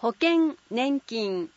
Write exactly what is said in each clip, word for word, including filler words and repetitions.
保険年金。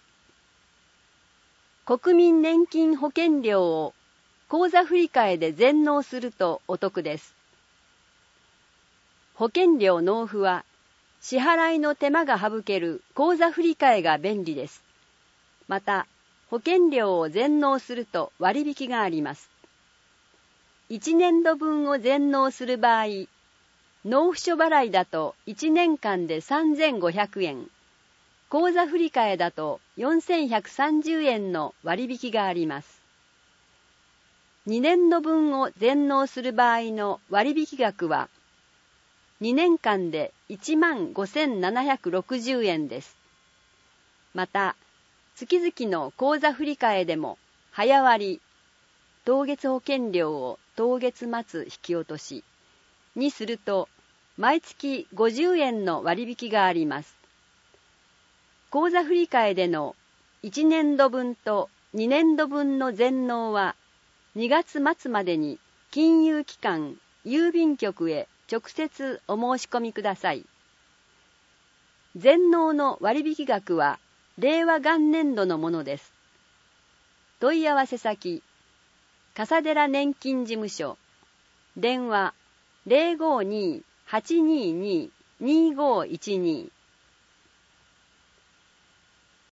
国民年金保険料を口座振替で全納するとお得です。保険料納付は支払いの手間が省ける口座振替が便利です。また、保険料を全納すると割引があります。いちねんどぶんを全納する場合、納付書払いだといちねんかんでさんぜんごひゃくえん、口座振替だとよんせんひゃくさんじゅうえんの割引があります。にねんどぶんを全納する場合の割引額は、にねんかんでいちまんごせんななひゃくろくじゅうえんです。また、月々の口座振替でも早割、当月保険料を当月末引き落としにすると、毎月ごじゅうえんの割引があります。口座振替でのいちねんどぶんとにねんどぶんの全納はにがつ末までに金融機関、郵便局へ直接お申し込みください。全納の割引額は令和元年度のものです。問い合わせ先、笠寺年金事務所、電話 ゼロごにーはちにーにーにーごーいちにー